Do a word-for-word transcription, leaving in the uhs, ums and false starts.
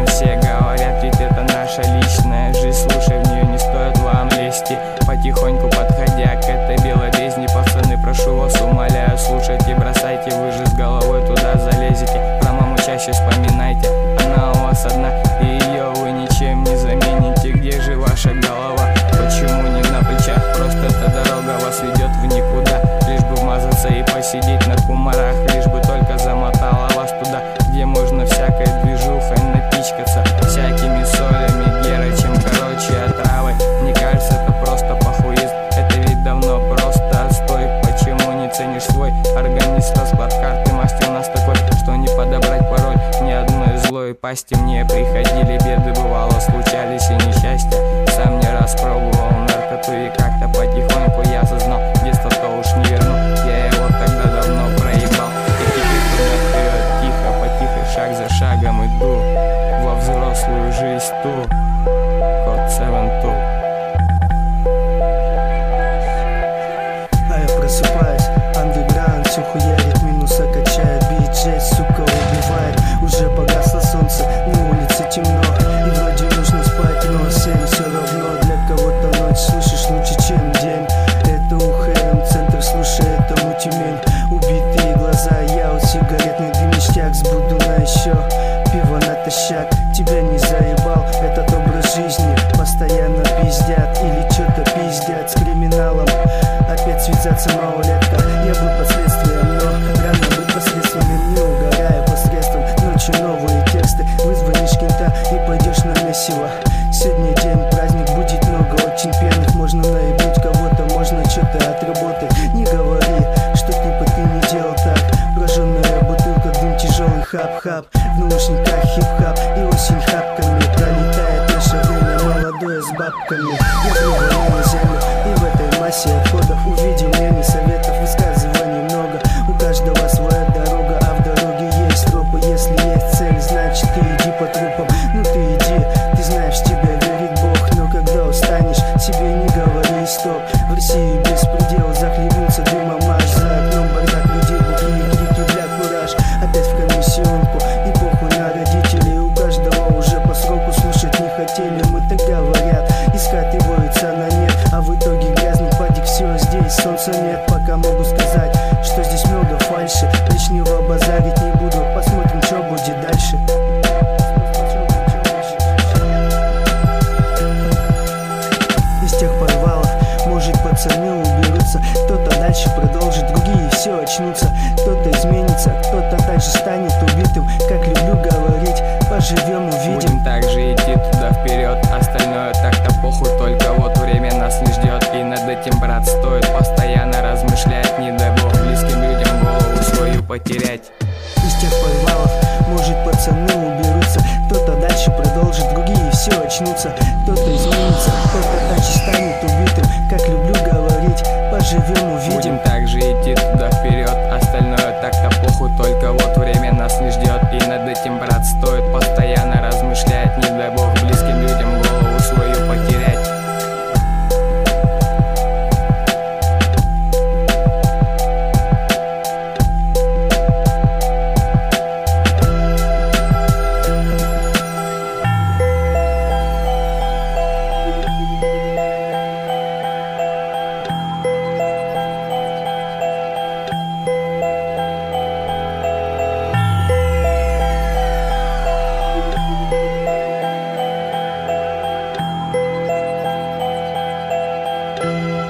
этом все говорят, ведь это наша личная жизнь. Слушай, в нее не стоит вам лезть. Потихоньку подходя к этой белой бездне, пацаны, прошу вас, умоляю, слушайте, бросайте, вы же с головой туда залезете. Про маму чаще вспоминайте, она у вас одна, и ее вы ничем не замените. Где же ваша голова? Почему не на плечах? Просто эта дорога вас ведет в никуда. Лишь бы вмазаться и посидеть на кумарах, лишь бы только замотала вас туда, где можно всякой движухой напичкаться, всякими солями, герой, чем короче отравы. Мне кажется, это просто похуист, это ведь давно просто отстой. Почему не ценишь свой организм? Расклад карты мастер у нас такой, что не подобрать пароль ни одной злой пасти. Мне приходили беды, бывало, случались и несчастья. Сам не раз пробовал наркоту, и как-то потихоньку я осознал, детство-то уж не верну, я его тогда давно проебал. И теперь туда вперед, тихо, потихо, шаг за шагом иду во взрослую жизнь ту. Код семь ту. А я просыпаюсь, андеграунд все хуярит, минуса качает, биджей, сука, убивает. Уже погасло солнце, на улице темно, и вроде нужно спать, но всем все равно. Для кого-то ночь, слышишь, лучше, чем день. Это УХМ, центр, слушай, это Мутимень. Убитые глаза, я вот сигаретный дым, ништяк, сбуду на еще пиво натощак. Тебя не заебал этот образ жизни, постоянно пиздят или что-то пиздят с криминалом. Опять связаться малолетка, я был последствием, но рано быть последствиями, не угорая посредством. Ночью новые тексты, вызвонишь кента и пойдешь на месиво. Сегодня день, праздник, будет много очень пьяных, можно наебнуть кого-то, можно что-то отработать. Не говори, что типа ты не делал так. Прожженная бутылка, дым, тяжелый хап-хап, в наушниках хип-хап и осень хапками. Пролетает наше время молодое с бабками. Я привалил на землю и в этой массе отходов увидел мемы, советов, высказываний много. У каждого своя дорога, а в дороге есть тропы. Если есть цель, значит ты иди по трупам. Ну ты иди, ты знаешь, в тебя верит Бог. Но когда устанешь, себе не говори стоп. В России беспредел, захлебнулся дымом аж за окном бардак людей, бухие крики для кураж. Опять в комиссионку и похуй на родителей. У каждого уже по сроку, слушать не хотели. Мы так говорят, искать его и цена нет, а в итоге грязный падик, все здесь, солнца нет. Пока могу сказать, что здесь много фальши, лишнего базарить не буду, посмотрим, что будет дальше. Из тех подвалов, может, пацаны уберутся, кто-то дальше продолжит, другие все очнутся. Кто-то изменится, кто-то также станет убитым. Как люблю говорить, поживем, увидим. Будем также идти туда вперед, остальное так-то похуй, только вот время нас не ждет. И над этим, брат, стоит постоянно размышлять, не дай бог близким людям голову свою потерять. Из тех подвалов, может, пацаны уберутся, кто-то дальше продолжит, другие все очнутся. Кто-то изменится, кто-то также станет убитым. Как люблю говорить, поживем, увидим. Будем также идти туда вперед, остальное так-то похуй, только вот время нас не ждет. И над этим, брат, стоит постоянно размышлять, не дай бог близким людям голову свою потерять. Thank